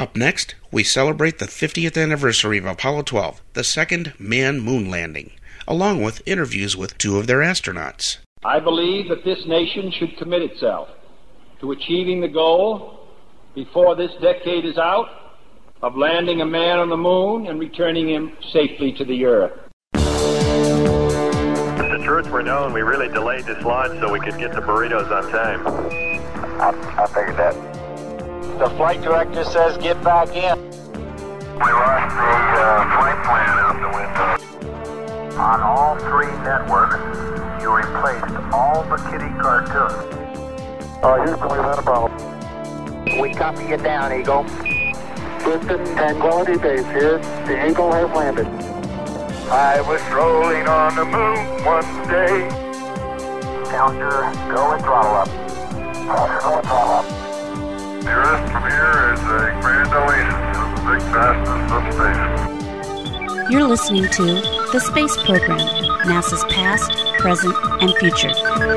Up next, we celebrate the 50th anniversary of Apollo 12, the second manned moon landing, along with interviews with two of their astronauts. I believe that this nation should commit itself to achieving the goal, before this decade is out, of landing a man on the moon and returning him safely to the Earth. If the truth were known, we really delayed this launch so we could get the burritos on time. I figured that. The flight director says get back in. We lost the flight plan out the window. On all three networks, you replaced all the kitty cartoons. Houston, we've had a problem. We copy you down, Eagle. Houston, Tranquility Base here. The Eagle has landed. I was strolling on the moon one day. Challenger, go and throttle up. Go and throttle up. The Earth from here is a grand oasis of the big vastness of space. You're listening to The Space Program, NASA's past, present, and future.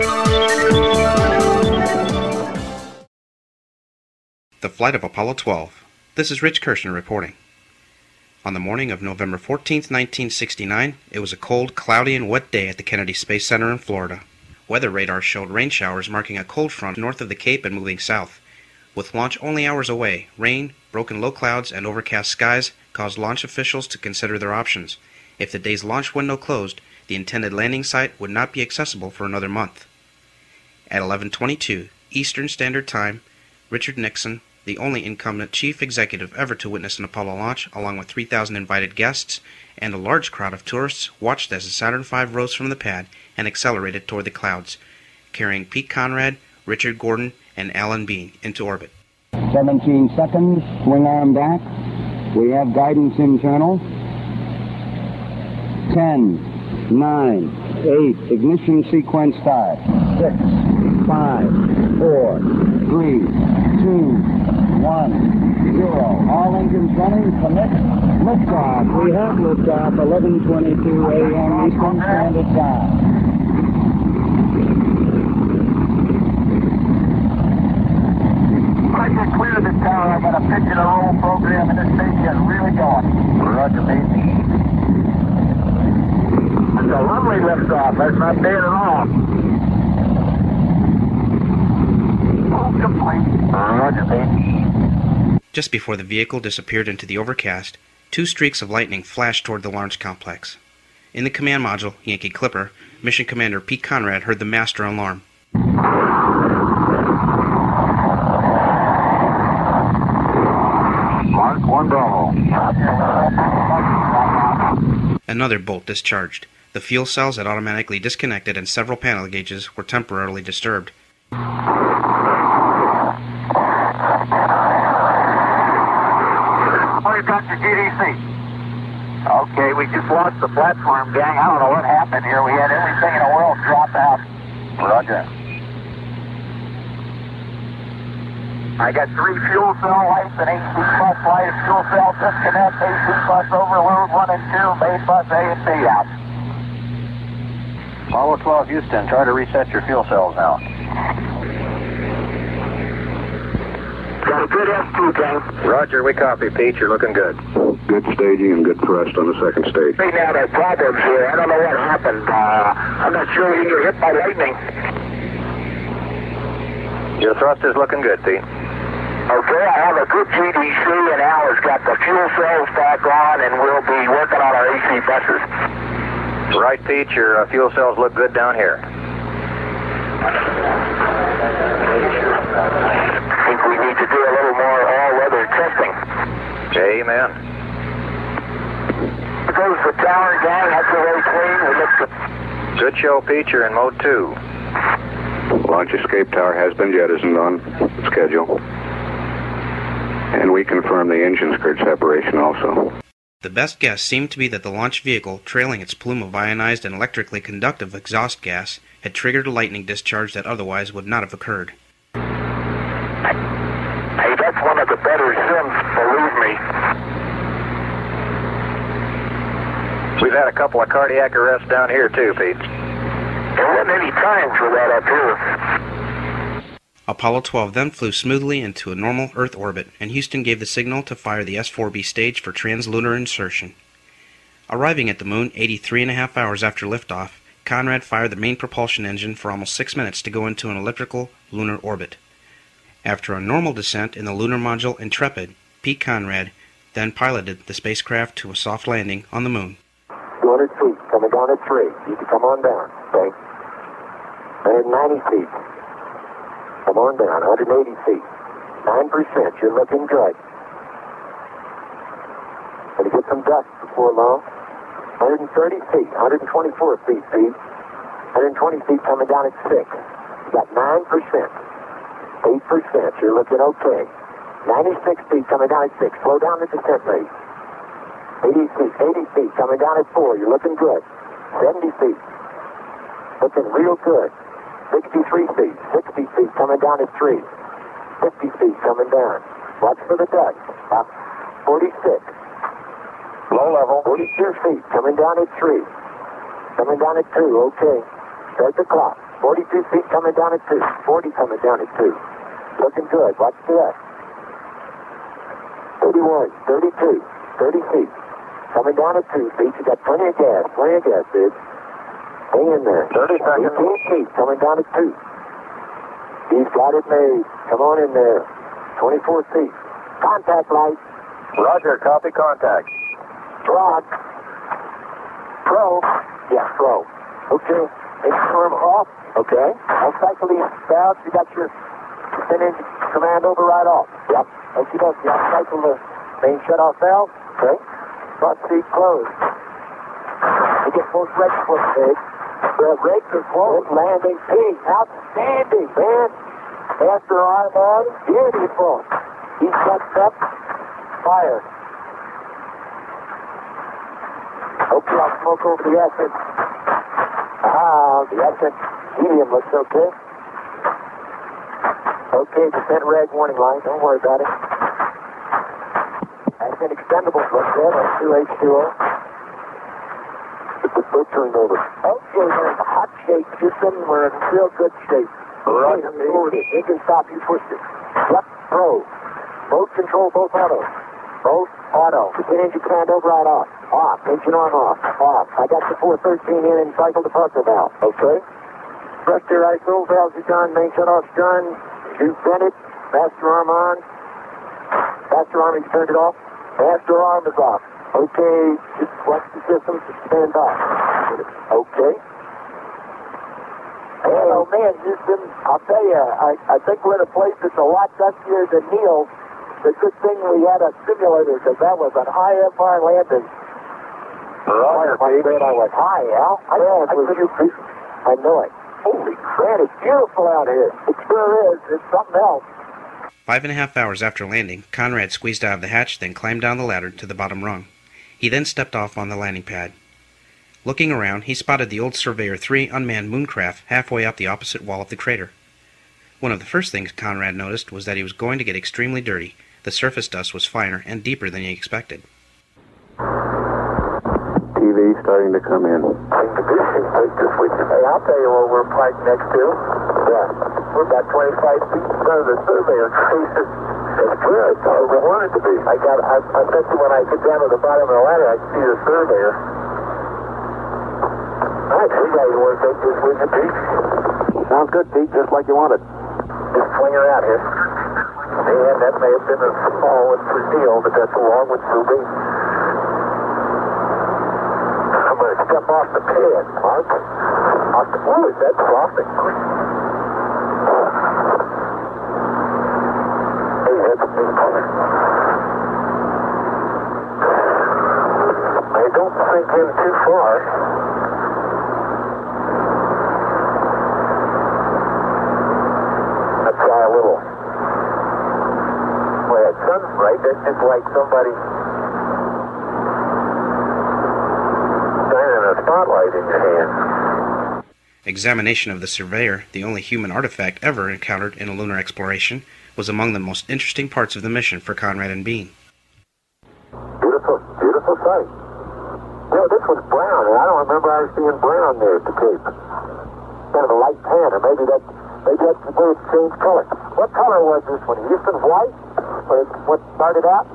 The flight of Apollo 12. This is Rich Kirshner reporting. On the morning of November 14, 1969, it was a cold, cloudy, and wet day at the Kennedy Space Center in Florida. Weather radar showed rain showers marking a cold front north of the Cape and moving south. With launch only hours away, rain, broken low clouds, and overcast skies caused launch officials to consider their options. If the day's launch window closed, the intended landing site would not be accessible for another month. At 11:22 Eastern Standard Time, Richard Nixon, the only incumbent chief executive ever to witness an Apollo launch, along with 3,000 invited guests and a large crowd of tourists, watched as the Saturn V rose from the pad and accelerated toward the clouds, carrying Pete Conrad, Richard Gordon, and Alan Bean into orbit. 17 seconds, swing arm back. We have guidance internal. 10, 9, 8, ignition sequence start. 6, 5, 4, 3, 2, 1, 0. All engines running, commit, liftoff. We have liftoff, 11:22 a.m. Eastern Standard Time. I get clear to the tower. I got a pitch and a roll program and this thing is really going. Roger, baby. It's a lovely liftoff. That's not bad at all. All complete. Roger, baby. Just before the vehicle disappeared into the overcast, two streaks of lightning flashed toward the launch complex. In the command module, Yankee Clipper, Mission Commander Pete Conrad heard the master alarm. Mark 1 Bravo. Another bolt discharged. The fuel cells had automatically disconnected and several panel gauges were temporarily disturbed. What got your GDC? Okay, we just lost the platform, gang. I don't know what happened here. We had everything in the world drop out. Roger. I got 3 fuel cell lights and 18 bus lights. Fuel cell disconnect, 18 bus overload, 1 and 2, main bus A and B out. Apollo 12 Houston, try to reset your fuel cells now. Got a good S2, gang. Roger, we copy, Pete. You're looking good. Good staging and good thrust on the second stage. Right now, there's problems here. I don't know what happened. I'm not sure you get hit by lightning. Your thrust is looking good, Pete. Okay, I have a good GDC, and Al has got the fuel cells back on, and we'll be working on our AC buses. Right, Pete. Your fuel cells look good down here. I think we need to do a little more all-weather testing. Amen. There goes the tower, gang. That's really clean. We look good. Good show, Pete. You're in mode 2. Launch escape tower has been jettisoned on schedule. And we confirm the engine skirt separation also. The best guess seemed to be that the launch vehicle, trailing its plume of ionized and electrically conductive exhaust gas, had triggered a lightning discharge that otherwise would not have occurred. Hey, that's one of the better sims, believe me. We've had a couple of cardiac arrests down here, too, Pete. There wasn't any time for that up here. Apollo 12 then flew smoothly into a normal Earth orbit, and Houston gave the signal to fire the S-4B stage for translunar insertion. Arriving at the moon 83.5 hours after liftoff, Conrad fired the main propulsion engine for almost 6 minutes to go into an elliptical lunar orbit. After a normal descent in the lunar module Intrepid, Pete Conrad then piloted the spacecraft to a soft landing on the moon. 200 feet, coming down at 3. You can come on down, okay? 190 feet. Come on down, 180 feet. 9%, you're looking good. Gonna get some dust before long. 130 feet, 124 feet, Pete. 120 feet coming down at 6. You got 9%. 8%, you're looking okay. 96 feet coming down at 6. Slow down the descent rate. 80 feet coming down at 4. You're looking good. 70 feet. Looking real good. 63 feet. 60 feet coming down at 3. 50 feet coming down. Watch for the dust. 46. Low level. 42 feet coming down at 3. Coming down at 2. Okay. Start the clock. 42 feet coming down at 2. 40 coming down at 2. Looking good. Watch the rest. 31, 32, 30 feet. Coming down at 2 feet. You got plenty of gas. Plenty of gas, dude. Hang in there. 30 seconds. 18 feet. Coming down at 2. He's got it made. Come on in there. 24 feet. Contact light. Roger, copy contact. Rod. Pro. Yeah, pro. Okay. Inform off. Okay. I'll cycle these valves. You got your engine command override off. Yep. Okay, dokie. I'll cycle the main shutoff valve. Okay. Front seat closed. You get both brakes closed, Dave. The brakes are closed. Landing Pete. Outstanding, man. After arm on. Beautiful. He sets up. Fire. Okay, I'll smoke over the essence. The essence helium looks okay. Okay, descent red warning light. Don't worry about it. Accent expendables look good. That's 2H2O. The foot turned over. Okay, we're in hot shape, Houston. We're in real good shape. Roger, You can stop. You pushed it. Left pro. Both control, both auto. Both auto. Get engine command override off. Off. Engine arm off. Off. I got the 413 in and cycle the parker valve. Okay. Thruster ISO valves are done. Main shutoff's done. You've done it. Master arm on. Master arm, he's turned it off. Master arm is off. Okay. Just watch the system. Stand by. Okay. Oh man, Houston, I'll tell you, I think we're in a place that's a lot dustier than Neil. The good thing we had a simulator, because that was an IFR landing. Roger, Pete. I went, hi, Al. I know it. Holy crap, it's beautiful out here. It sure is. It's something else. 5.5 hours after landing, Conrad squeezed out of the hatch, then climbed down the ladder to the bottom rung. He then stepped off on the landing pad. Looking around, he spotted the old Surveyor 3 unmanned mooncraft halfway up the opposite wall of the crater. One of the first things Conrad noticed was that he was going to get extremely dirty. The surface dust was finer and deeper than he expected. TV starting to come in. Hey, I'll tell you what we're parked next to. Yeah. We're about 25 feet in front of the Surveyor crater. It's good. That's how we want it to be. I bet you when I get down to the bottom of the ladder, I can see the Surveyor. All right, we got you want to take this with you, Pete? Sounds good, Pete, just like you wanted. Just swing her out here. Man, that may have been a fall with Brazil, but that's along with Ruby. I'm going to step off the pad, Mark. Ooh, is that frosting? Hey, that's a big color. I don't sink in too far. Let's try a little. Boy, that sun's bright. That's just like somebody shining a spotlight in your hand. Examination of the Surveyor, the only human artifact ever encountered in a lunar exploration, was among the most interesting parts of the mission for Conrad and Bean. Beautiful, beautiful sight. You know, this was brown, and I don't remember ever seeing brown there at the Cape. Kind of a light tan, or maybe that both change color. What color was this one? Houston white? What started out?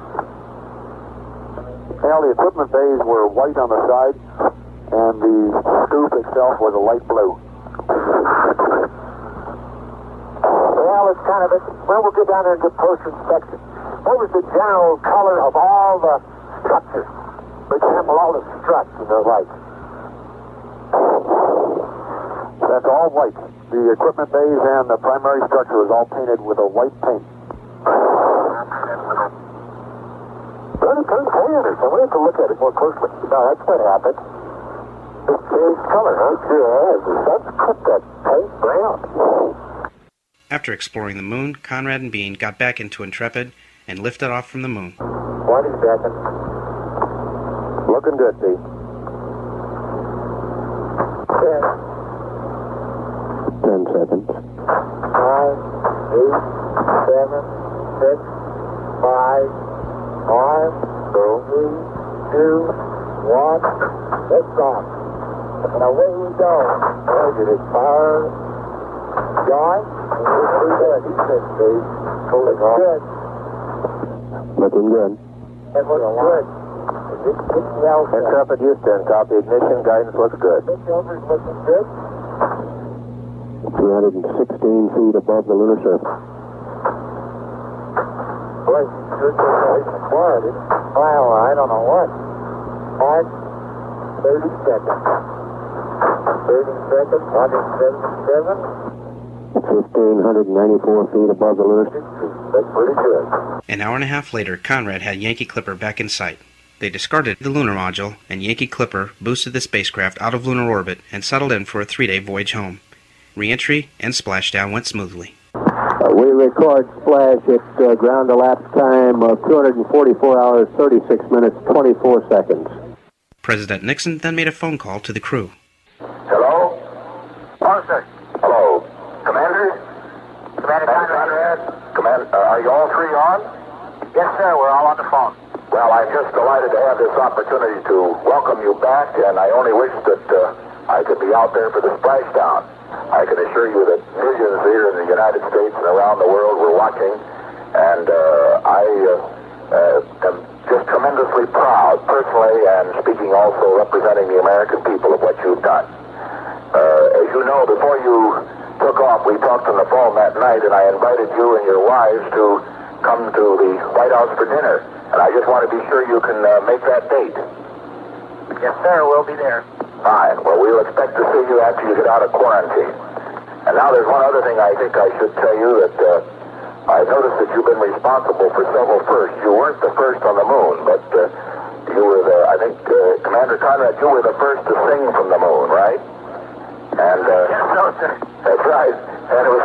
Well, the equipment bays were white on the side, and the scoop itself was a light blue. Well, it's kind of we'll get down there and get closer inspection. What was the general color of all the structures? For example, all the struts and the lights. That's all white. The equipment bays and the primary structure was all painted with a white paint. Well, it turned tan or something. We have to look at it more closely. No, that's what happened. It changed color, huh? Sure has. The sun's cut that paint brown. After exploring the moon, Conrad and Bean got back into Intrepid and lifted off from the moon. 20 seconds. Looking good, Pete. 10 seconds. 5, 8, 7, 6, 5, 4, 3, 2, 1. It's off. And away we go. Look at it. Fire. John. Pretty good. He's been Steve. Holding on. Good. Looking good. It looks good. Intrepid Houston, copy. Ignition guidance looks good. Silver's looking good. 316 feet above the lunar surface. Boy, sure did quiet. Well, I don't know what. 30 seconds. 30 seconds, 177. 1,594 feet above the lunar surface. That's pretty good. An hour and a half later, Conrad had Yankee Clipper back in sight. They discarded the lunar module, and Yankee Clipper boosted the spacecraft out of lunar orbit and settled in for a 3-day voyage home. Re-entry and splashdown went smoothly. We record splash at ground elapsed time of 244 hours, 36 minutes, 24 seconds. President Nixon then made a phone call to the crew. Hello? Oh, sir. Hello. Commander? Commander Conrad. Are you all three on? Yes, sir. We're all on the phone. Well, I'm just delighted to have this opportunity to welcome you back, and I only wish that I could be out there for the splashdown. I can assure you that millions here in the United States and around the world were watching, and I am just tremendously proud, personally, and speaking also representing the American people, of what you've done. As you know, before you took off, we talked on the phone that night, and I invited you and your wives to come to the White House for dinner, and I just want to be sure you can make that date. Yes, sir. We'll be there. Fine. Well, we'll expect to see you after you get out of quarantine. And now there's one other thing I think I should tell you, that I've noticed that you've been responsible for several firsts. You weren't the first on the moon, but you were Commander Conrad, you were the first to sing from the moon, right? And Yes, no, sir. That's right. And it was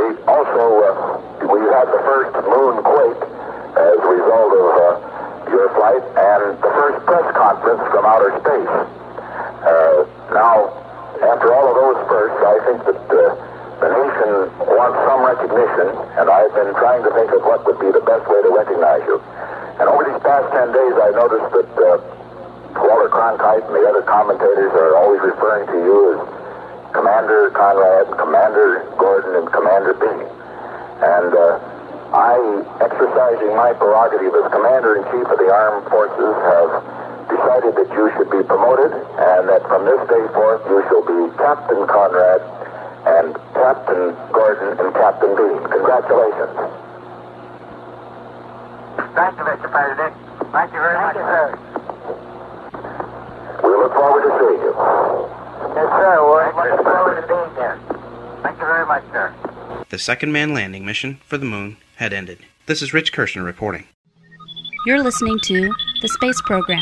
we had the first moon quake as a result of your flight, and the first press conference from outer space. Now, after all of those firsts, I think that the nation wants some recognition, and I've been trying to think of what would be the best way to recognize you. And over these past 10 days, I noticed that Walter Cronkite and the other commentators are always referring to you as Commander Conrad, Commander Gordon, and Commander Bean. And I, exercising my prerogative as Commander-in-Chief of the Armed Forces, have decided that you should be promoted, and that from this day forth you shall be Captain Conrad and Captain Gordon and Captain Bean. Congratulations. Thank you, Mr. President. Thank you very much, sir. We look forward to seeing you. Yes, sir. We're looking forward to being there. Thank you very much, sir. The second manned landing mission for the moon had ended. This is Rich Kirshner reporting. You're listening to the Space Program.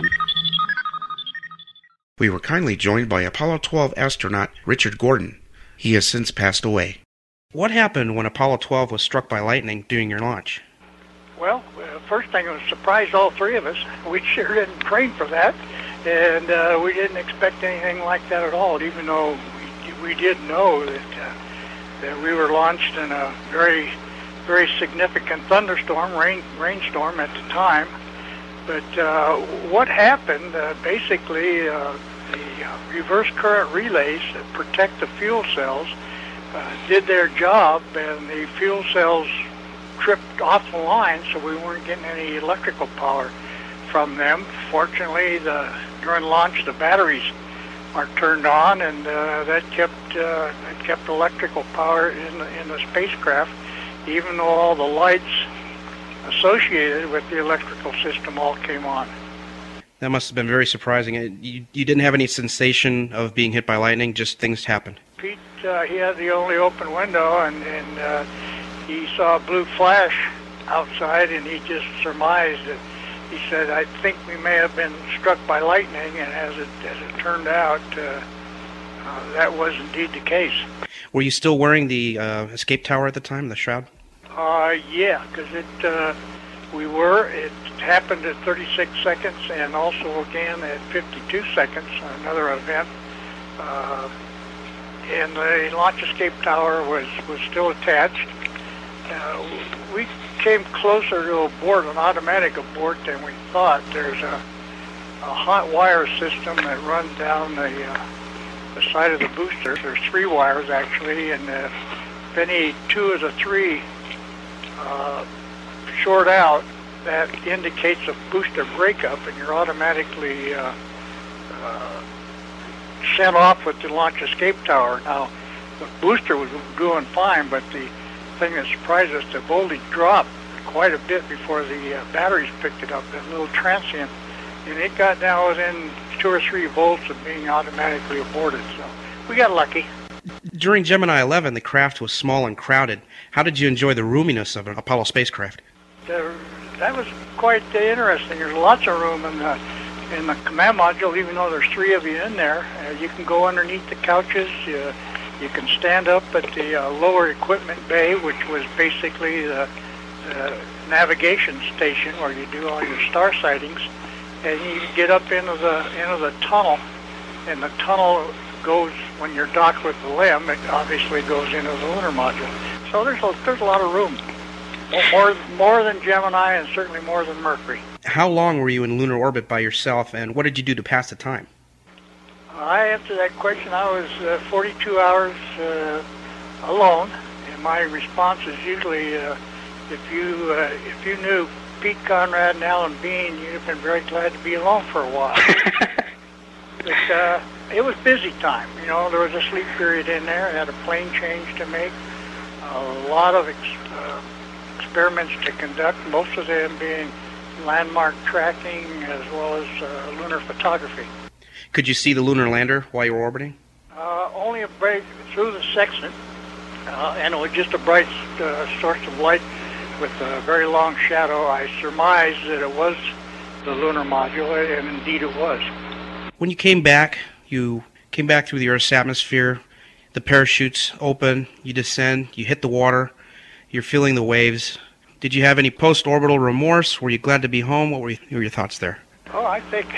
We were kindly joined by Apollo 12 astronaut Richard Gordon. He has since passed away. What happened when Apollo 12 was struck by lightning during your launch? Well, first thing, it surprised all three of us. We sure didn't train for that, and we didn't expect anything like that at all, even though we did know that we were launched in a very, very significant thunderstorm, rainstorm at the time. But what happened, basically, the reverse current relays that protect the fuel cells did their job, and the fuel cells tripped off the line, so we weren't getting any electrical power from them. Fortunately, during launch, the batteries are turned on, and that kept electrical power in the spacecraft, even though all the lights associated with the electrical system all came on. That must have been very surprising. You didn't have any sensation of being hit by lightning, just things happened. Pete, he had the only open window, and he saw a blue flash outside, and he just surmised that. He said, I think we may have been struck by lightning, and as it turned out, that was indeed the case. Were you still wearing the escape tower at the time, the shroud? Yeah, because we were. It happened at 36 seconds, and also again at 52 seconds, another event. And the launch escape tower was still attached. We came closer to an automatic abort than we thought. There's a hot wire system that runs down the side of the booster. There's 3 wires actually, and if any 2 of the 3 short out, that indicates a booster breakup, and you're automatically sent off with the launch escape tower. Now, the booster was doing fine, but the thing that surprised us, the voltage dropped quite a bit before the batteries picked it up, that little transient, and it got down within 2 or 3 volts of being automatically aborted. So we got lucky. During Gemini 11, the craft was small and crowded. How did you enjoy the roominess of an Apollo spacecraft? That was quite interesting. There's lots of room in the command module, even though there's 3 of you in there. You can go underneath the couches. You can stand up at the lower equipment bay, which was basically the navigation station where you do all your star sightings, and you get up into the tunnel, and the tunnel goes, when you're docked with the LEM, it obviously goes into the lunar module. So there's a lot of room, more than Gemini, and certainly more than Mercury. How long were you in lunar orbit by yourself, and what did you do to pass the time? I answered that question. I was 42 hours alone, and my response is usually, if you knew Pete Conrad and Alan Bean, you'd have been very glad to be alone for a while. But it was busy time. You know, there was a sleep period in there. I had a plane change to make, a lot of experiments to conduct, most of them being landmark tracking as well as lunar photography. Could you see the lunar lander while you were orbiting? Only a break through the sextant, and it was just a bright source of light with a very long shadow. I surmised that it was the lunar module, and indeed it was. When you came back through the Earth's atmosphere, the parachutes open, you descend, you hit the water, you're feeling the waves. Did you have any post-orbital remorse? Were you glad to be home? What were your thoughts there? Oh, I think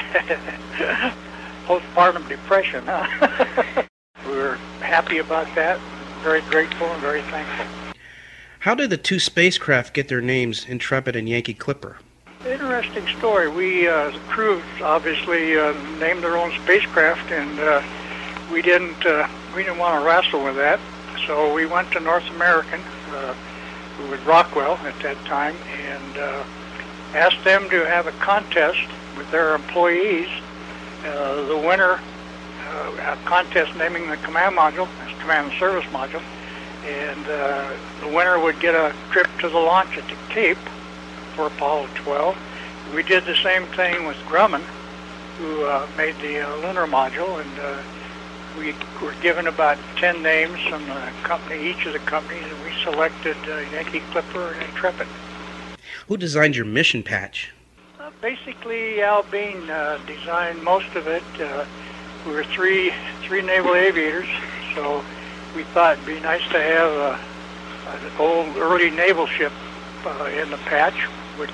postpartum depression, huh? We were happy about that, very grateful and very thankful. How did the 2 spacecraft get their names, Intrepid and Yankee Clipper? Interesting story. We, the crew, obviously named their own spacecraft, and we didn't want to wrestle with that. So we went to North American, who was Rockwell at that time, and asked them to have a contest with their employees. The winner, a contest naming the command module, as command and service module, and the winner would get a trip to the launch at the Cape for Apollo 12. We did the same thing with Grumman, who made the lunar module, and we were given about 10 names from the company, each of the companies, and we selected Yankee Clipper and Intrepid. Who designed your mission patch? Basically, Al Bean designed most of it. We were three naval aviators, so we thought it'd be nice to have an old early naval ship in the patch, which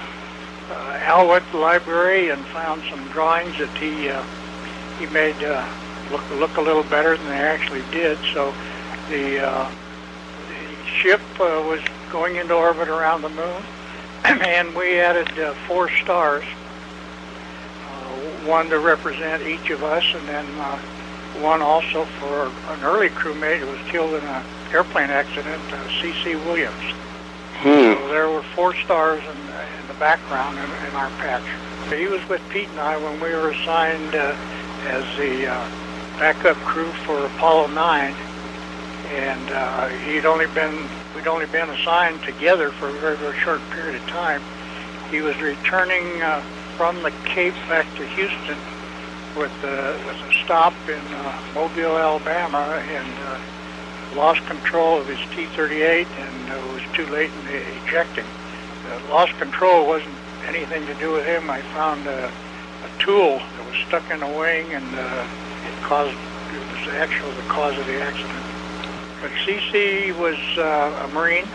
Al went to the library and found some drawings that he made look a little better than they actually did. So the ship was going into orbit around the moon, and we added 4 stars, one to represent each of us, and then one also for an early crewmate who was killed in an airplane accident, C.C. Williams. So there were 4 stars in the background in our patch. He was with Pete and I when we were assigned as the backup crew for Apollo 9, and we'd only been assigned together for a very, very short period of time. He was returning from the Cape back to Houston with a stop in Mobile, Alabama, and lost control of his T-38 and was too late in the ejecting. Lost control wasn't anything to do with him. I found a tool that was stuck in the wing, and it was actually the cause of the accident. But C.C. was a Marine.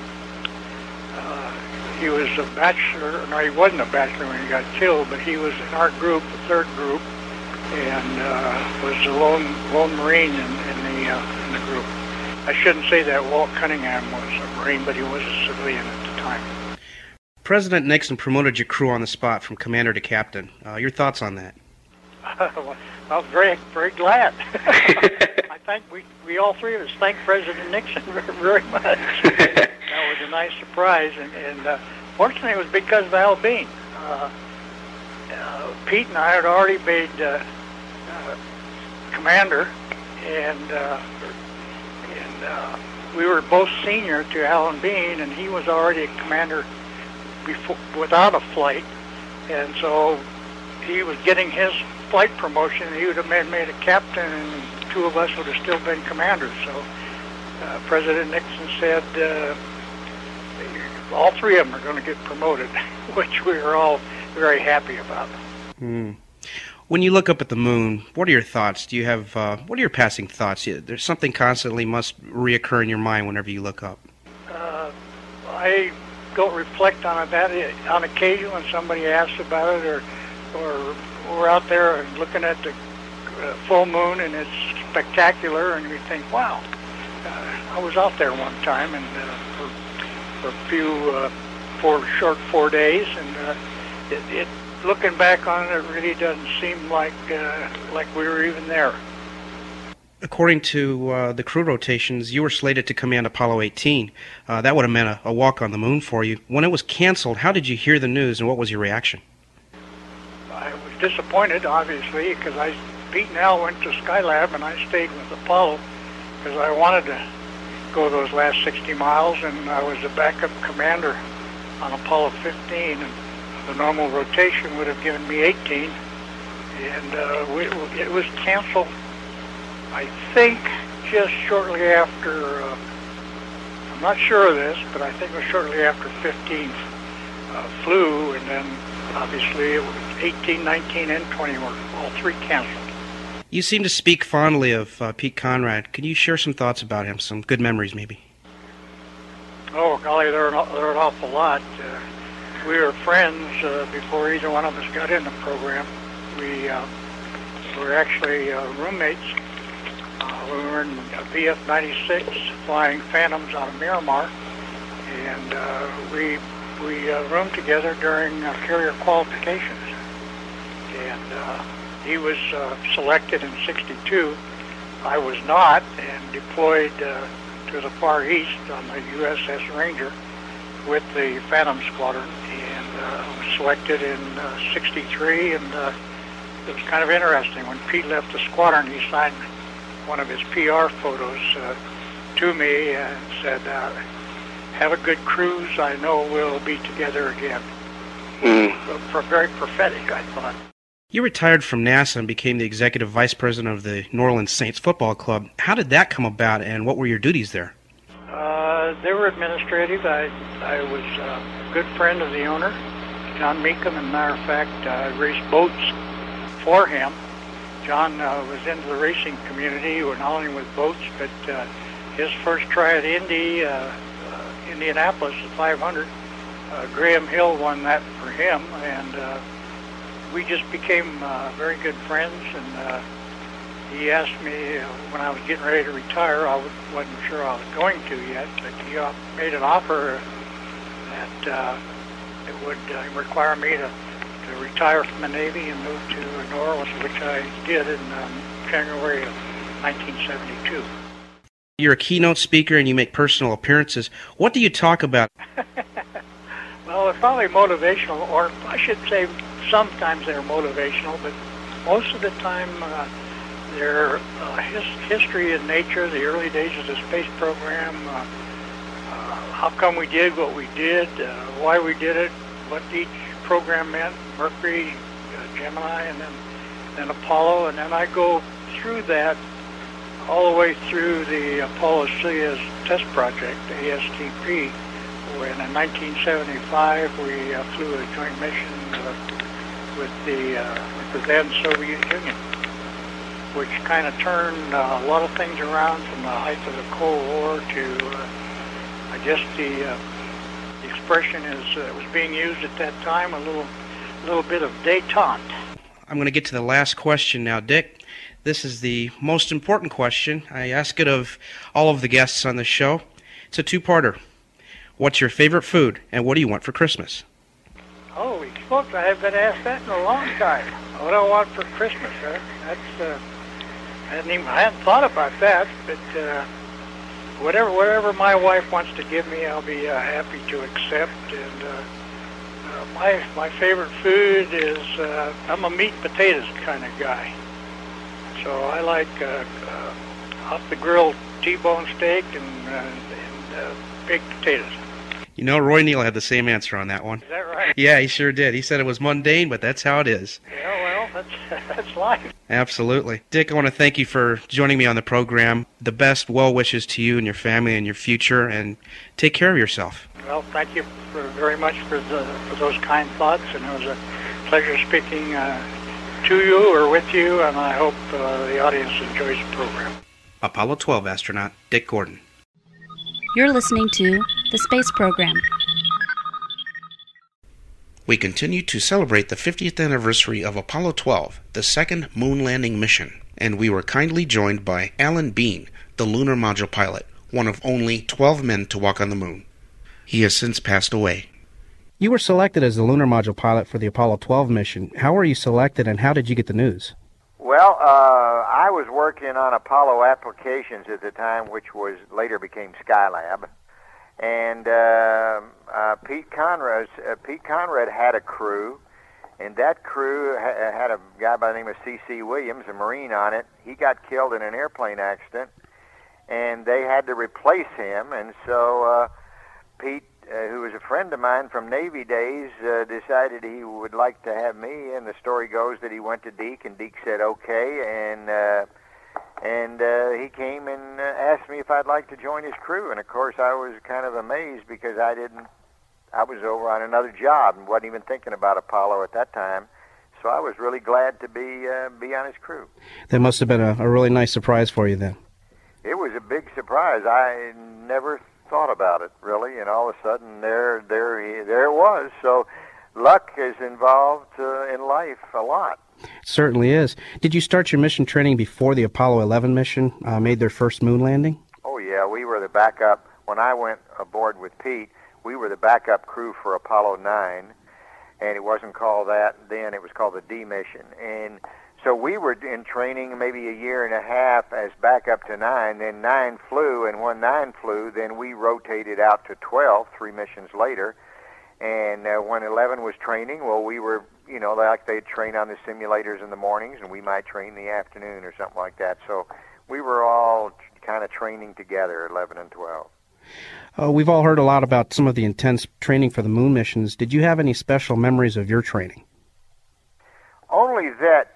He was a bachelor. No, he wasn't a bachelor when he got killed, but he was in our group, the 3rd group, and was the lone Marine in the group. I shouldn't say that Walt Cunningham was a Marine, but he was a civilian at the time. President Nixon promoted your crew on the spot from commander to captain. Your thoughts on that? I was very, very glad. I think we all 3 of us thank President Nixon very much. That was a nice surprise, and fortunately it was because of Al Bean. Pete and I had already made commander, and we were both senior to Alan Bean, and he was already a commander before, without a flight, and so he was getting his flight promotion. He would have been made a captain, and 2 of us would have still been commanders. So President Nixon said all 3 of them are going to get promoted, which we were all very happy about. When you look up at the moon, what are your thoughts? Do you have what are your passing thoughts? There's something constantly must reoccur in your mind whenever you look up. I don't reflect on it on occasion when somebody asks about it, or we're out there and looking at the full moon and it's spectacular, and we think, wow, I was out there one time, and for a few 4 days, and it looking back on it, it really doesn't seem like we were even there. According to the crew rotations, you were slated to command Apollo 18. That would have meant a walk on the moon for you. When it was canceled, how did you hear the news, and what was your reaction? I was disappointed, obviously, because Pete and Al went to Skylab, and I stayed with Apollo because I wanted to go those last 60 miles, and I was the backup commander on Apollo 15, and the normal rotation would have given me 18, and it was canceled, I think, just shortly after, I'm not sure of this, but I think it was shortly after 15 flew, and then obviously it was 18, 19, and 20 were all 3 canceled. You seem to speak fondly of Pete Conrad. Can you share some thoughts about him, some good memories maybe? Oh, golly, there are an awful lot. We were friends before either one of us got in the program. We were actually roommates. We were in VF-96 flying Phantoms out of Miramar, and we roomed together during carrier qualifications. And he was selected in '62. I was not, and deployed to the Far East on the USS Ranger with the Phantom Squadron, and was selected in '63, and it was kind of interesting. When Pete left the squadron, he signed one of his PR photos to me and said, "Have a good cruise. I know we'll be together again." Very prophetic, I thought. You retired from NASA and became the executive vice president of the New Orleans Saints Football Club. How did that come about, and what were your duties there? They were administrative. I was a good friend of the owner, John Meekum. As a matter of fact, I raced boats for him. John was into the racing community, not only with boats, but his first try at Indianapolis, the 500, Graham Hill won that for him, and we just became very good friends. And he asked me when I was getting ready to retire. I wasn't sure I was going to yet, but he made an offer that it would require me to retire from the Navy and move to New Orleans, which I did in January of 1972. You're a keynote speaker and you make personal appearances. What do you talk about? Well, they're probably motivational, or I should say sometimes they're motivational, but most of the time they're history and nature, the early days of the space program, how come we did what we did, why we did it, what each program meant, Mercury, Gemini, and then Apollo, and then I go through that all the way through the Apollo-Soyuz test project, ASTP, when in 1975 we flew a joint mission with the then Soviet Union, which kind of turned a lot of things around from the height of the Cold War to, I guess the expression was being used at that time, a little bit of détente. I'm going to get to the last question now, Dick. This is the most important question. I ask it of all of the guests on the show. It's a two-parter. What's your favorite food, and what do you want for Christmas? Holy smokes, I haven't been asked that in a long time. What do I want for Christmas, huh? That's, I hadn't thought about that, but whatever my wife wants to give me, I'll be happy to accept. And my favorite food is, I'm a meat and potatoes kind of guy. So I like off the grill T-bone steak and baked potatoes. You know, Roy Neal had the same answer on that one. Is that right? Yeah, he sure did. He said it was mundane, but that's how it is. Yeah, well, that's life. Absolutely. Dick, I want to thank you for joining me on the program. The best well wishes to you and your family and your future, and take care of yourself. Well, thank you very much for those kind thoughts, and it was a pleasure speaking to you or with you, and I hope the audience enjoys the program. Apollo 12 astronaut Dick Gordon. You're listening to the Space Program. We continue to celebrate the 50th anniversary of Apollo 12, the second moon landing mission, and we were kindly joined by Alan Bean, the lunar module pilot, one of only 12 men to walk on the moon. He has since passed away. You were selected as the lunar module pilot for the Apollo 12 mission. How were you selected, and how did you get the news? Well, I was working on Apollo applications at the time, which later became Skylab, and Pete Conrad had a crew, and that crew had a guy by the name of C.C. Williams, a Marine, on it. He got killed in an airplane accident, and they had to replace him, and so Pete, who was a friend of mine from Navy days, decided he would like to have me, and the story goes that he went to Deke, and Deke said okay, and he came and asked me if I'd like to join his crew, and of course I was kind of amazed because I was over on another job and wasn't even thinking about Apollo at that time, so I was really glad to be on his crew. That must have been a really nice surprise for you then. It was a big surprise. I never thought about it, really, and all of a sudden there it was. So luck is involved in life a lot. It certainly is. Did you start your mission training before the Apollo 11 mission made their first moon landing? Oh, yeah. We were the backup. When I went aboard with Pete, we were the backup crew for Apollo 9, and it wasn't called that then. It was called the D mission. And so we were in training maybe a year and a half as backup to 9. Then 9 flew, and when 9 flew, then we rotated out to 12, 3 missions later. And when 11 was training, well, we were, like they'd train on the simulators in the mornings, and we might train in the afternoon or something like that. So we were all kind of training together, 11 and 12. We've all heard a lot about some of the intense training for the moon missions. Did you have any special memories of your training? Only that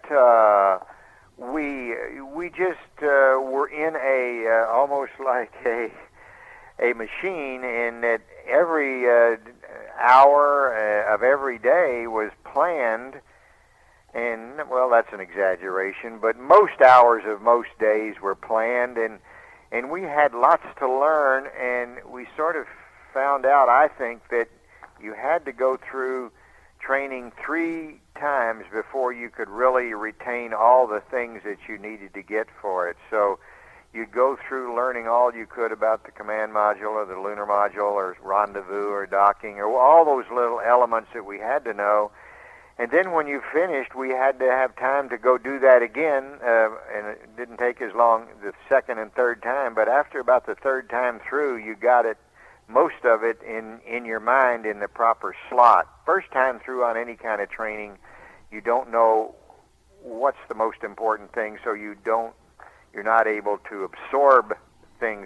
we just were in almost like a machine, in that every hour of every day was planned, and well, that's an exaggeration, but most hours of most days were planned, and we had lots to learn, and we sort of found out, I think, that you had to go through training 3 times before you could really retain all the things that you needed to get for it. So you'd go through learning all you could about the command module or the lunar module or rendezvous or docking or all those little elements that we had to know. And then when you finished, we had to have time to go do that again, and it didn't take as long the second and third time, but after about the third time through, you got it, most of it in your mind in the proper slot. First time through on any kind of training, you don't know what's the most important thing, so you're not able to absorb things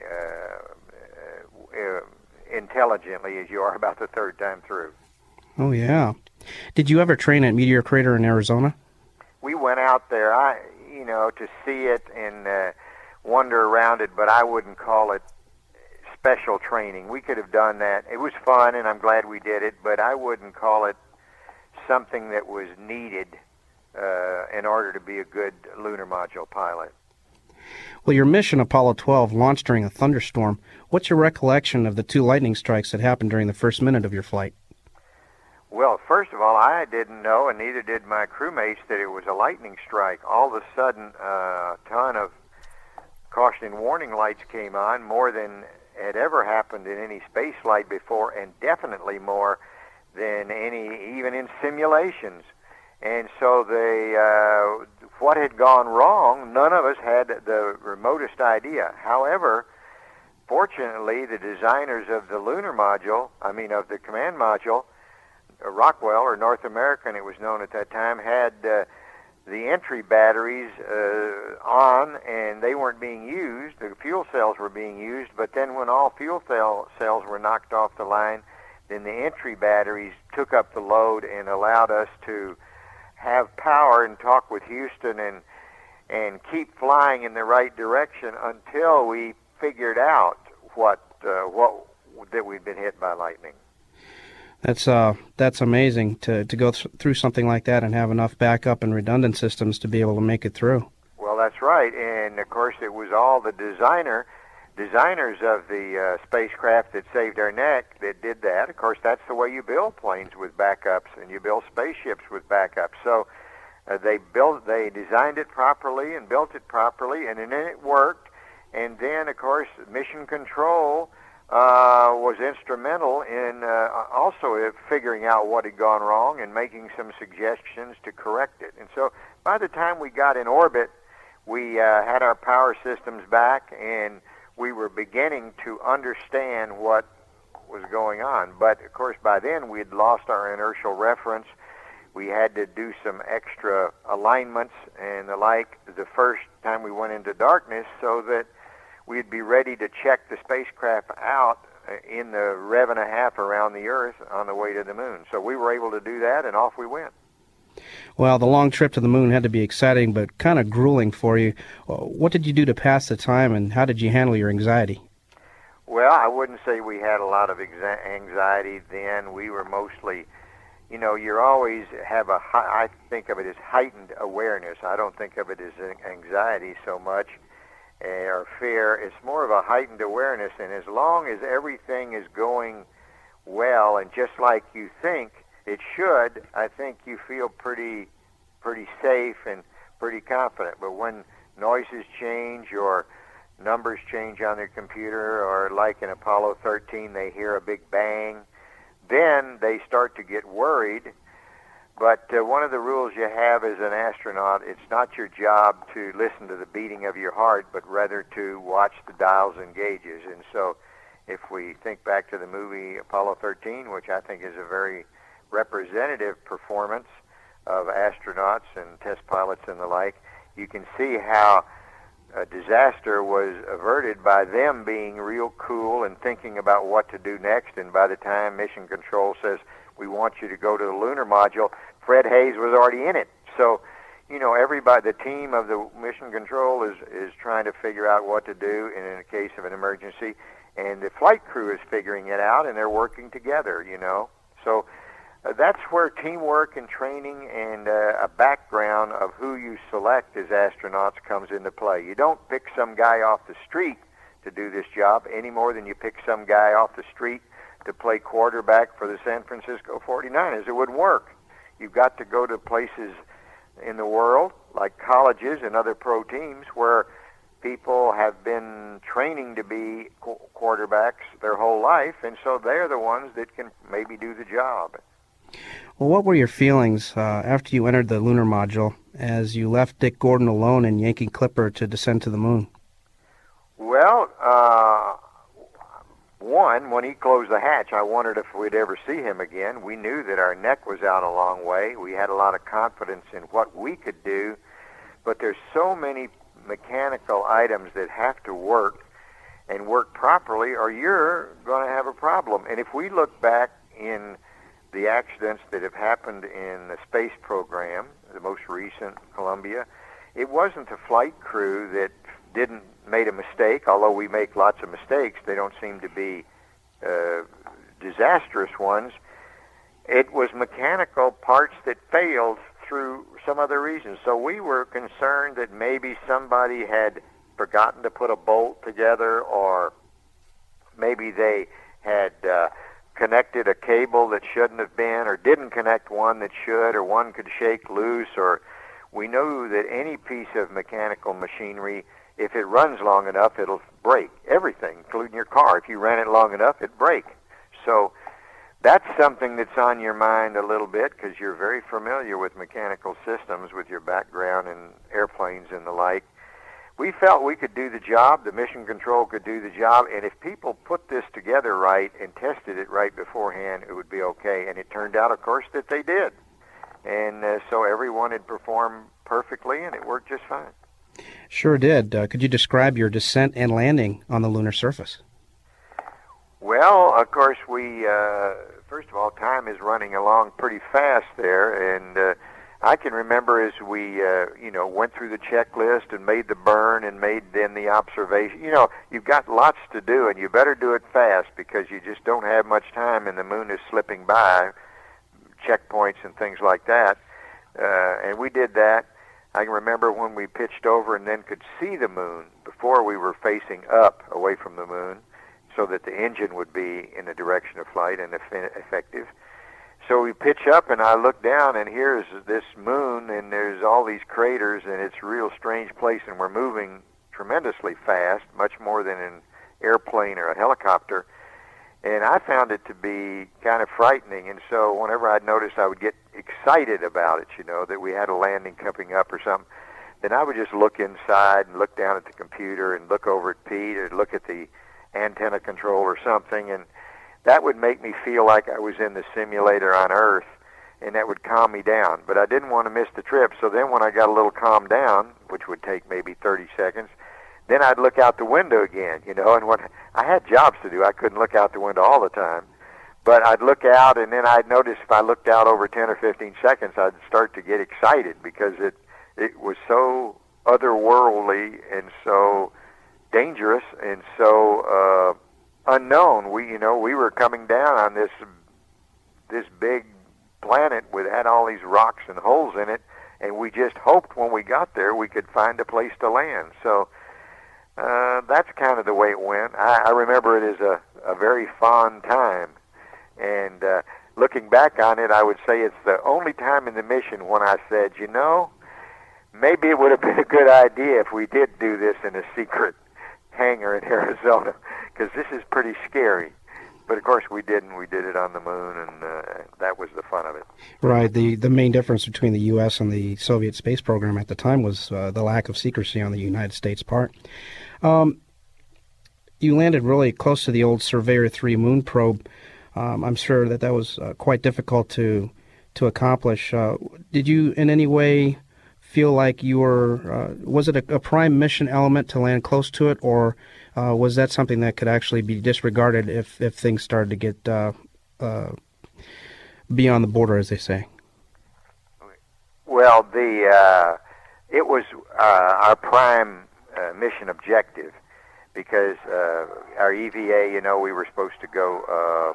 intelligently as you are about the third time through. Oh, yeah. Did you ever train at Meteor Crater in Arizona? We went out there, to see it and wander around it, but I wouldn't call it special training. We could have done that. It was fun, and I'm glad we did it, but I wouldn't call it something that was needed in order to be a good lunar module pilot. Well, your mission, Apollo 12, launched during a thunderstorm. What's your recollection of the 2 lightning strikes that happened during the first minute of your flight? Well, first of all, I didn't know, and neither did my crewmates, that it was a lightning strike. All of a sudden, a ton of caution and warning lights came on, more than had ever happened in any space flight before, and definitely more than even in simulations. And so what had gone wrong, none of us had the remotest idea. However, fortunately, the designers of the lunar module, of the command module, Rockwell, or North American it was known at that time, had the entry batteries on, and they weren't being used. The fuel cells were being used, but then when all fuel cells were knocked off the line, then the entry batteries took up the load and allowed us to have power and talk with Houston and keep flying in the right direction until we figured out that we'd been hit by lightning. That's amazing to go through something like that and have enough backup and redundant systems to be able to make it through. Well, that's right, and of course it was all the designers of the spacecraft that saved our neck that did that. Of course, that's the way you build planes, with backups, and you build spaceships with backups. So they designed it properly and built it properly, and then it worked. And then, of course, Mission Control was instrumental in also figuring out what had gone wrong and making some suggestions to correct it. And so by the time we got in orbit, we had our power systems back, and we were beginning to understand what was going on. But, of course, by then we had lost our inertial reference. We had to do some extra alignments and the like the first time we went into darkness, so that we'd be ready to check the spacecraft out in the rev and a half around the Earth on the way to the moon. So we were able to do that, and off we went. Well, the long trip to the moon had to be exciting, but kind of grueling for you. What did you do to pass the time, and how did you handle your anxiety? Well, I wouldn't say we had a lot of anxiety then. We were mostly, you always have I think of it as heightened awareness. I don't think of it as anxiety so much, or fear. It's more of a heightened awareness, and as long as everything is going well and just like you think it should, I think you feel pretty safe and pretty confident. But when noises change or numbers change on their computer, or like in Apollo 13, they hear a big bang, then they start to get worried. But one of the rules you have as an astronaut, it's not your job to listen to the beating of your heart, but rather to watch the dials and gauges. And so if we think back to the movie Apollo 13, which I think is a very representative performance of astronauts and test pilots and the like, you can see how a disaster was averted by them being real cool and thinking about what to do next. And by the time Mission Control says, we want you to go to the lunar module, Fred Haise was already in it. So, everybody, the team of the Mission Control is trying to figure out what to do in a case of an emergency, and the flight crew is figuring it out, and they're working together, So that's where teamwork and training and a background of who you select as astronauts comes into play. You don't pick some guy off the street to do this job any more than you pick some guy off the street to play quarterback for the San Francisco 49ers. It wouldn't work. You've got to go to places in the world, like colleges and other pro teams, where people have been training to be quarterbacks their whole life, and so they're the ones that can maybe do the job. Well, what were your feelings after you entered the lunar module as you left Dick Gordon alone in Yankee Clipper to descend to the moon? Well, one, when he closed the hatch, I wondered if we'd ever see him again. We knew that our neck was out a long way. We had a lot of confidence in what we could do, but there's so many mechanical items that have to work and work properly, or you're going to have a problem. And if we look back in the accidents that have happened in the space program, the most recent, Columbia, it wasn't the flight crew that didn't made a mistake. Although we make lots of mistakes, they don't seem to be disastrous ones. It was mechanical parts that failed through some other reason. So we were concerned that maybe somebody had forgotten to put a bolt together, or maybe they had connected a cable that shouldn't have been, or didn't connect one that should, or one could shake loose, or we know that any piece of mechanical machinery, if it runs long enough, it'll break. Everything, including your car. If you ran it long enough, it'd break. So that's something that's on your mind a little bit, because you're very familiar with mechanical systems with your background in airplanes and the like. We felt we could do the job, the mission control could do the job, and if people put this together right and tested it right beforehand, it would be okay. And it turned out, of course, that they did. And so everyone had performed perfectly, and it worked just fine. Sure did. Could you describe your descent and landing on the lunar surface? Well, of course, we, first of all, time is running along pretty fast there, and I can remember as we, went through the checklist and made the burn and made then the observation. You know, you've got lots to do, and you better do it fast because you just don't have much time, and the moon is slipping by, checkpoints and things like that. And we did that. I can remember when we pitched over and then could see the moon before we were facing up away from the moon, so that the engine would be in the direction of flight and effective. So we pitch up, and I look down, and here's this moon, and there's all these craters, and it's a real strange place, and we're moving tremendously fast, much more than an airplane or a helicopter. And I found it to be kind of frightening, and so whenever I'd notice, I would get excited about it, that we had a landing coming up or something. Then I would just look inside and look down at the computer and look over at Pete or look at the antenna control or something, and that would make me feel like I was in the simulator on Earth, and that would calm me down. But I didn't want to miss the trip, so then when I got a little calmed down, which would take maybe 30 seconds, then I'd look out the window again, and when I had jobs to do, I couldn't look out the window all the time. But I'd look out, and then I'd notice if I looked out over 10 or 15 seconds, I'd start to get excited because it was so otherworldly and so dangerous and so unknown. We were coming down on this big planet that had all these rocks and holes in it, and we just hoped when we got there we could find a place to land. So that's kind of the way it went. I remember it as a very fond time, and looking back on it, I would say it's the only time in the mission when I said, maybe it would have been a good idea if we did do this in a secret hangar in Arizona, because this is pretty scary. But of course we didn't. We did it on the moon, and that was the fun of it. Right. The main difference between the U.S. and the Soviet space program at the time was the lack of secrecy on the United States' part. You landed really close to the old Surveyor 3 moon probe. I'm sure that was quite difficult to accomplish. Did you in any way feel like you were, was it a prime mission element to land close to it, or was that something that could actually be disregarded if things started to get beyond the border, as they say? Well, it was our prime mission objective, because our EVA, we were supposed to go,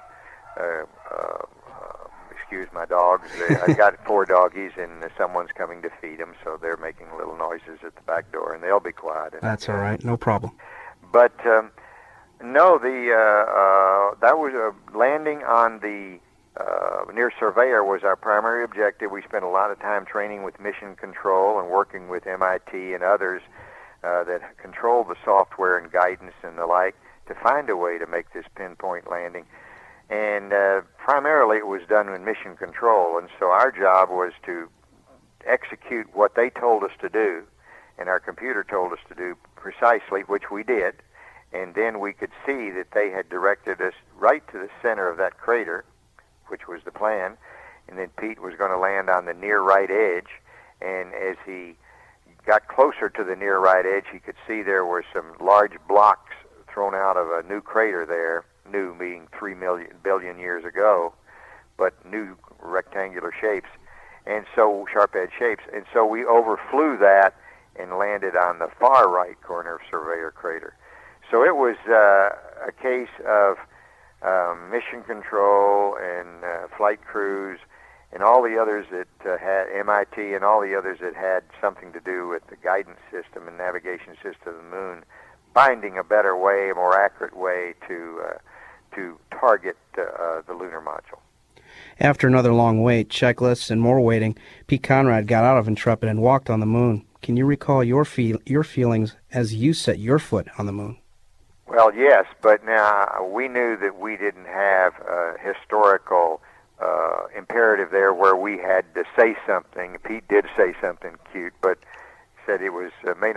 excuse my dogs, I've got 4 doggies, and someone's coming to feed them, so they're making little noises at the back door, and they'll be quiet. That's all right, no problem. But no, that was landing on the near Surveyor was our primary objective. We spent a lot of time training with mission control and working with MIT and others that control the software and guidance and the like to find a way to make this pinpoint landing. And primarily it was done in mission control, and so our job was to execute what they told us to do, and our computer told us to do precisely, which we did, and then we could see that they had directed us right to the center of that crater, which was the plan, and then Pete was going to land on the near right edge, and as he got closer to the near right edge, he could see there were some large blocks thrown out of a new crater there, new being 3 billion years ago, but new rectangular shapes, and so sharp-edged shapes. And so we overflew that and landed on the far right corner of Surveyor Crater. So it was a case of mission control and flight crews and all the others that had MIT and all the others that had something to do with the guidance system and navigation system of the moon, finding a better way, a more accurate way to target the lunar module. After another long wait, checklists, and more waiting, Pete Conrad got out of Intrepid and walked on the moon. Can you recall your feelings as you set your foot on the moon? Well, yes, but now we knew that we didn't have a historical imperative there where we had to say something. Pete did say something cute, but said it was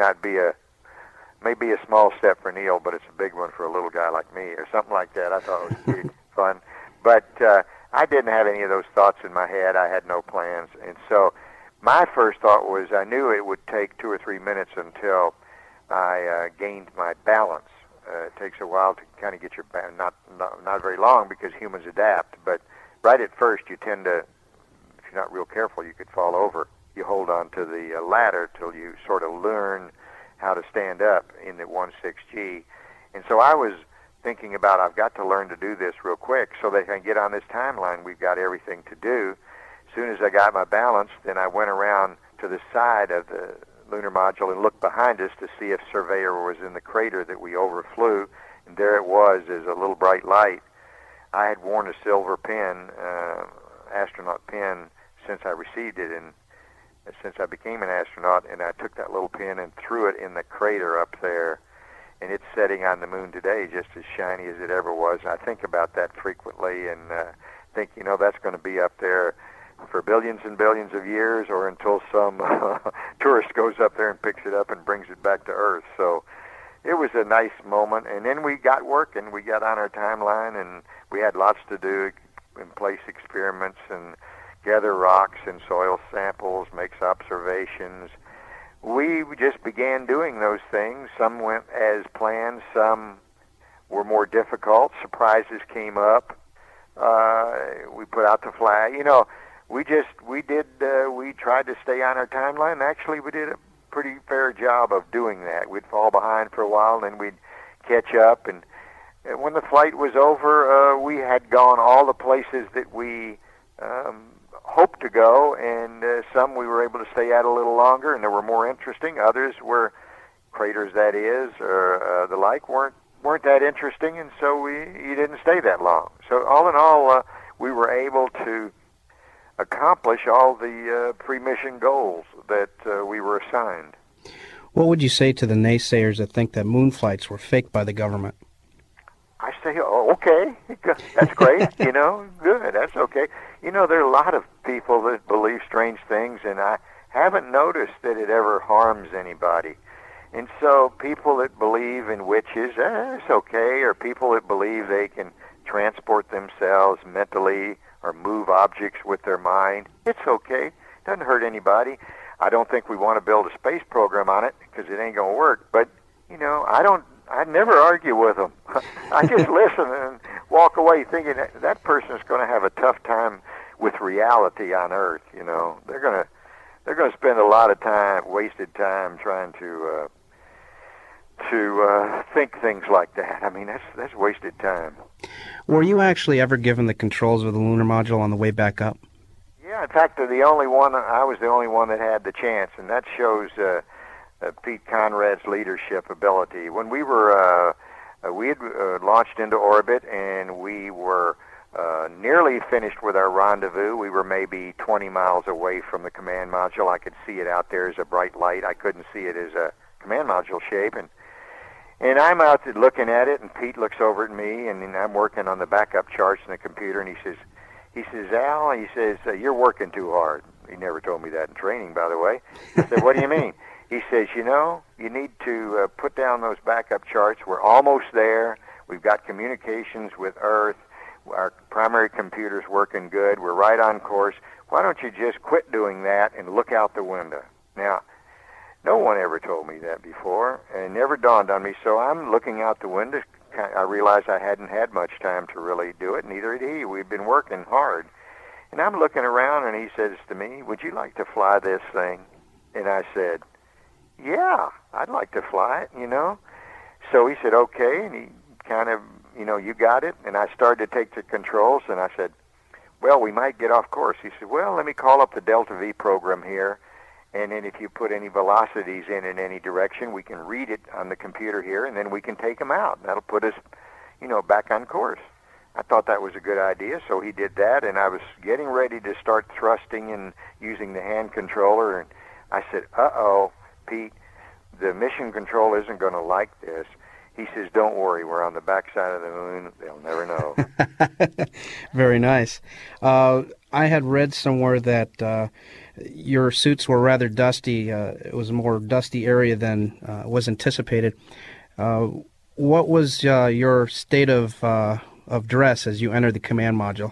maybe a small step for Neil, but it's a big one for a little guy like me, or something like that. I thought it was cute, fun. But I didn't have any of those thoughts in my head. I had no plans. And so my first thought was I knew it would take 2 or 3 minutes until I gained my balance. It takes a while to kind of get your balance, not very long because humans adapt, but right at first you tend to, if you're not real careful, you could fall over. You hold on to the ladder till you sort of learn how to stand up in the 1/6G. And so I was thinking about, I've got to learn to do this real quick so that I can get on this timeline. We've got everything to do. As soon as I got my balance, then I went around to the side of the lunar module and looked behind us to see if Surveyor was in the crater that we overflew, and there it was as a little bright light. I had worn a silver pin, astronaut pin, since I received it, and since I became an astronaut, and I took that little pin and threw it in the crater up there, and it's setting on the moon today just as shiny as it ever was. I think about that frequently and think, that's going to be up there for billions and billions of years, or until some tourist goes up there and picks it up and brings it back to Earth. So it was a nice moment, and then we got working. We got on our timeline, and we had lots to do, in place experiments and gather rocks and soil samples, make observations. We just began doing those things. Some went as planned, some were more difficult. Surprises came up. We put out the flag. We tried to stay on our timeline. Actually, we did a pretty fair job of doing that. We'd fall behind for a while, and then we'd catch up. And when the flight was over, we had gone all the places that we hoped to go, and some we were able to stay at a little longer, and they were more interesting. Others were craters, that is, or the like, weren't that interesting, and so you didn't stay that long. So all in all, we were able to accomplish all the pre-mission goals that we were assigned. What would you say to the naysayers that think that moon flights were faked by the government? I say, okay, that's great, good, that's okay. There are a lot of people that believe strange things, and I haven't noticed that it ever harms anybody. And so people that believe in witches, it's okay, or people that believe they can transport themselves mentally or move objects with their mind, it's okay. Doesn't hurt anybody. I don't think we want to build a space program on it because it ain't going to work, but, I never argue with them. I just listen and walk away thinking that person is going to have a tough time with reality on Earth. They're going to spend a lot of time, wasted time, trying to think things like that. I mean, that's wasted time. Were you actually ever given the controls of the lunar module on the way back up? Yeah, in fact, I was the only one that had the chance, and that shows Pete Conrad's leadership ability. When we had launched into orbit, and we were nearly finished with our rendezvous. We were maybe 20 miles away from the command module. I could see it out there as a bright light. I couldn't see it as a command module shape, and And I'm out there looking at it, and Pete looks over at me, and I'm working on the backup charts in the computer, and he says, Al, you're working too hard. He never told me that in training, by the way. I said, what do you mean? He says, you need to put down those backup charts. We're almost there. We've got communications with Earth. Our primary computer's working good. We're right on course. Why don't you just quit doing that and look out the window? Now, no one ever told me that before, and it never dawned on me. So I'm looking out the window. I realized I hadn't had much time to really do it, neither had he. We'd been working hard. And I'm looking around, and he says to me, would you like to fly this thing? And I said, yeah, I'd like to fly it, So he said, okay, and he kind of, you got it. And I started to take the controls, and I said, well, we might get off course. He said, well, let me call up the Delta V program here, and then if you put any velocities in any direction, we can read it on the computer here, and then we can take them out. That'll put us, back on course. I thought that was a good idea, so he did that, and I was getting ready to start thrusting and using the hand controller, and I said, uh-oh, Pete, the mission control isn't going to like this. He says, don't worry, we're on the backside of the moon. They'll never know. Very nice. I had read somewhere that your suits were rather dusty. It was a more dusty area than was anticipated. What was your state of dress as you entered the command module?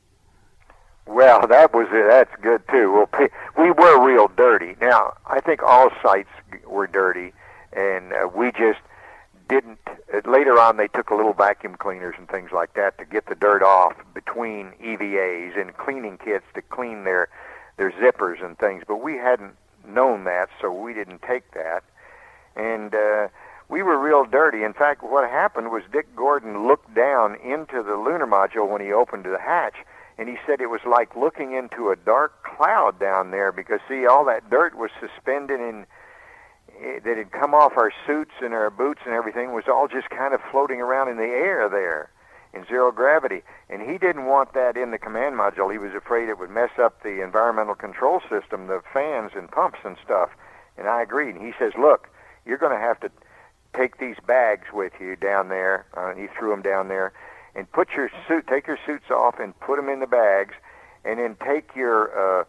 Well, that's good, too. Well, we were real dirty. Now, I think all sites were dirty, and we just didn't. Later on, they took a little vacuum cleaners and things like that to get the dirt off between EVAs and cleaning kits to clean their zippers and things. But we hadn't known that, so we didn't take that. And we were real dirty. In fact, what happened was Dick Gordon looked down into the lunar module when he opened the hatch, and he said it was like looking into a dark cloud down there because, see, all that dirt was suspended in that had come off our suits and our boots and everything was all just kind of floating around in the air there in zero gravity. And he didn't want that in the command module. He was afraid it would mess up the environmental control system, the fans and pumps and stuff. And I agreed. And he says, look, you're going to have to take these bags with you down there. And he threw them down there. And take your suits off and put them in the bags. And then take your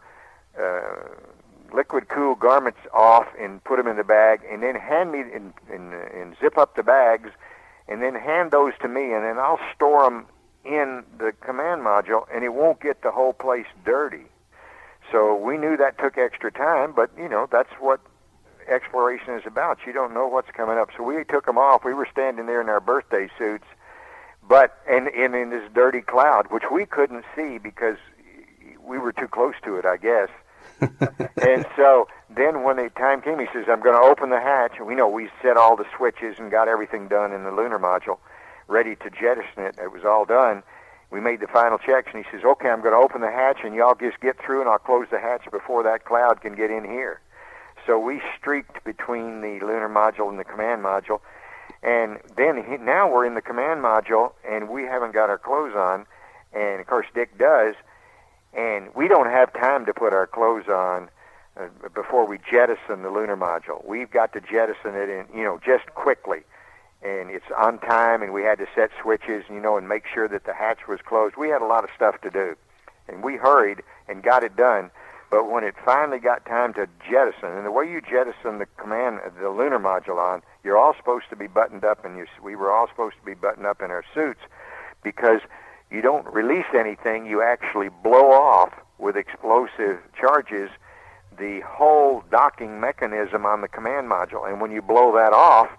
liquid cool garments off and put them in the bag, and then hand me and zip up the bags, and then hand those to me, and then I'll store them in the command module, and it won't get the whole place dirty. So we knew that took extra time, but that's what exploration is about. You don't know what's coming up. So we took them off. We were standing there in our birthday suits, and in this dirty cloud, which we couldn't see because we were too close to it, I guess. And so then when the time came, he says, I'm going to open the hatch. And we set all the switches and got everything done in the lunar module, ready to jettison it. It was all done. We made the final checks, and he says, okay, I'm going to open the hatch, and y'all just get through, and I'll close the hatch before that cloud can get in here. So we streaked between the lunar module and the command module. And then now we're in the command module, and we haven't got our clothes on. And, of course, Dick does. And we don't have time to put our clothes on before we jettison the lunar module. We've got to jettison it in, just quickly. And it's on time, and we had to set switches, and make sure that the hatch was closed. We had a lot of stuff to do. And we hurried and got it done. But when it finally got time to jettison, and the way you jettison the lunar module on, you're all supposed to be buttoned up, and we were all supposed to be buttoned up in our suits because you don't release anything. You actually blow off with explosive charges the whole docking mechanism on the command module. And when you blow that off,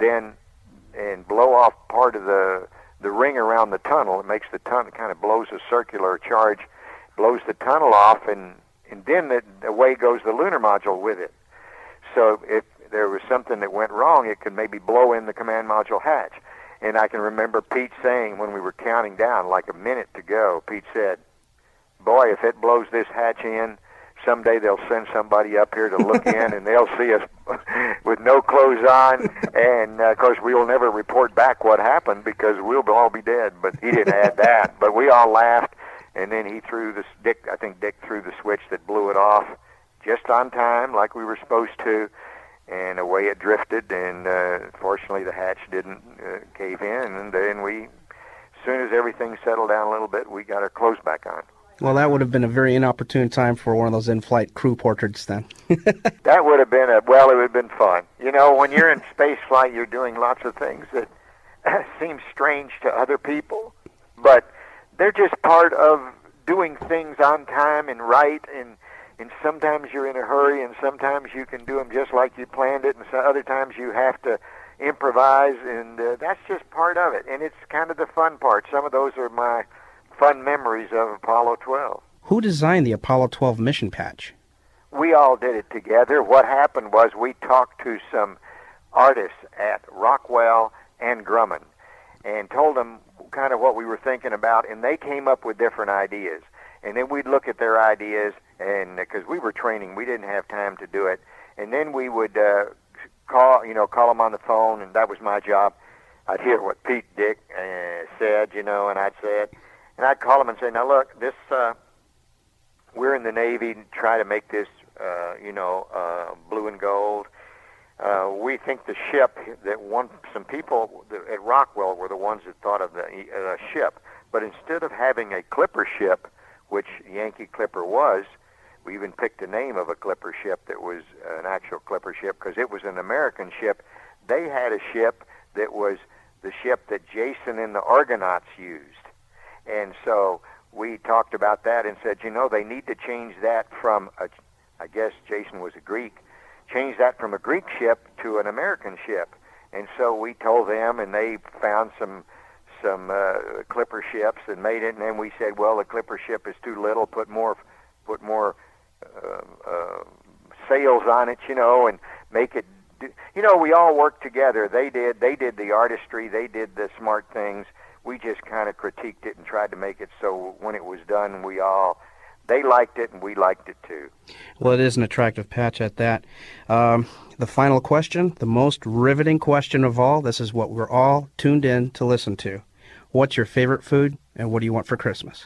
and blow off part of the ring around the tunnel, it makes the tunnel, kind of blows a circular charge, blows the tunnel off, and then away goes the lunar module with it. So if there was something that went wrong, it could maybe blow in the command module hatch. And I can remember Pete saying when we were counting down, like a minute to go, Pete said, boy, if it blows this hatch in, someday they'll send somebody up here to look in, and they'll see us with no clothes on. And, of course, we will never report back what happened because we'll all be dead. But he didn't add that. But we all laughed, and then he threw Dick threw the switch that blew it off just on time like we were supposed to. and away it drifted, and fortunately the hatch didn't cave in, and then as soon as everything settled down a little bit, we got our clothes back on. Well, that would have been a very inopportune time for one of those in-flight crew portraits then. That would have been it would have been fun. You know, when you're in space flight, you're doing lots of things that seem strange to other people, but they're just part of doing things on time and right, and sometimes you're in a hurry, and sometimes you can do them just like you planned it, and so other times you have to improvise, and that's just part of it, and it's kind of the fun part. Some of those are my fun memories of Apollo 12. Who designed the Apollo 12 mission patch? We all did it together. What happened was we talked to some artists at Rockwell and Grumman and told them kind of what we were thinking about, and they came up with different ideas. And then we'd look at their ideas, and because we were training, we didn't have time to do it. And then we would call them on the phone, and that was my job. I'd hear what Pete Dick said, and I'd say it. And I'd call them and say, now look, we're in the Navy, try to make this, blue and gold. We think the ship some people at Rockwell were the ones that thought of the ship. But instead of having a clipper ship, which Yankee Clipper was, we even picked the name of a clipper ship that was an actual clipper ship because it was an American ship. They had a ship that was the ship that Jason and the Argonauts used. And so we talked about that and said, they need to change that from, I guess Jason was a Greek, change that from a Greek ship to an American ship. And so we told them, and they found some clipper ships and made it. And then we said, well, the clipper ship is too little. Put more sails on it, and make it. We all worked together. They did the artistry. They did the smart things. We just kind of critiqued it and tried to make it so when it was done, they liked it and we liked it too. Well, it is an attractive patch at that. The final question, the most riveting question of all, this is what we're all tuned in to listen to. What's your favorite food and what do you want for Christmas?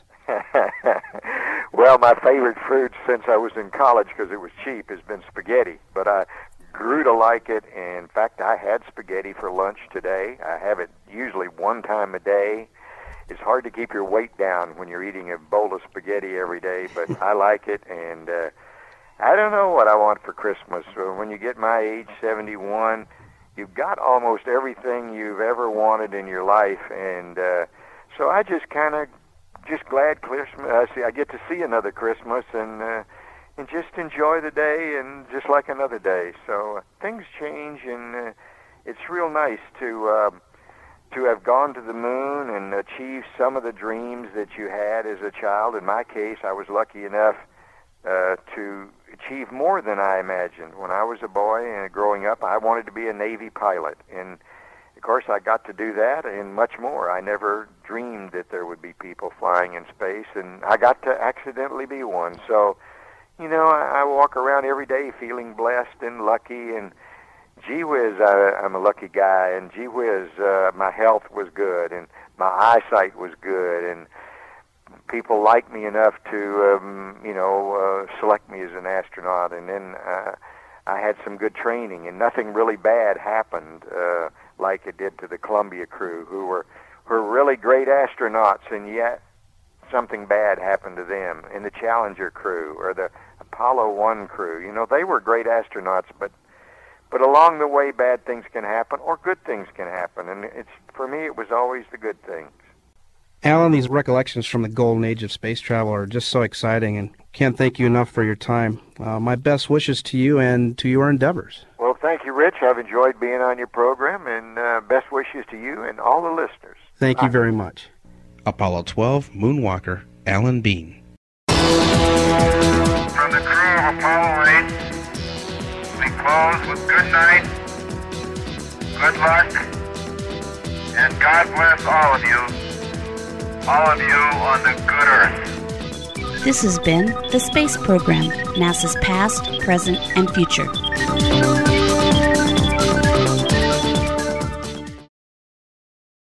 Well, my favorite food since I was in college, because it was cheap, has been spaghetti. But I grew to like it, and in fact, I had spaghetti for lunch today. I have it usually one time a day. It's hard to keep your weight down when you're eating a bowl of spaghetti every day, but I like it, and I don't know what I want for Christmas. So when you get my age, 71, you've got almost everything you've ever wanted in your life, and so I just kind of glad Christmas. I get to see another Christmas and just enjoy the day and just like another day. So things change, and it's real nice to have gone to the moon and achieve some of the dreams that you had as a child. In my case, I was lucky enough to achieve more than I imagined. When I was a boy and growing up, I wanted to be a Navy pilot, and of course I got to do that and much more. I never dreamed that there would be people flying in space, and I got to accidentally be one. So, I walk around every day feeling blessed and lucky, and gee whiz, I'm a lucky guy, and gee whiz, my health was good, and my eyesight was good, and people liked me enough to, select me as an astronaut, and then I had some good training, and nothing really bad happened like it did to the Columbia crew, who were really great astronauts, and yet something bad happened to them. And the Challenger crew, or the Apollo 1 crew, they were great astronauts, but along the way, bad things can happen, or good things can happen, and for me, it was always the good things. Alan, these recollections from the golden age of space travel are just so exciting, and can't thank you enough for your time. My best wishes to you and to your endeavors. Well, thank you, Rich. I've enjoyed being on your program, and best wishes to you and all the listeners. Thank you very much. Apollo 12 Moonwalker, Alan Bean. From the crew of Apollo 8, we close with good night, good luck, and God bless all of you on the good earth. This has been the Space Program, NASA's past, present, and future.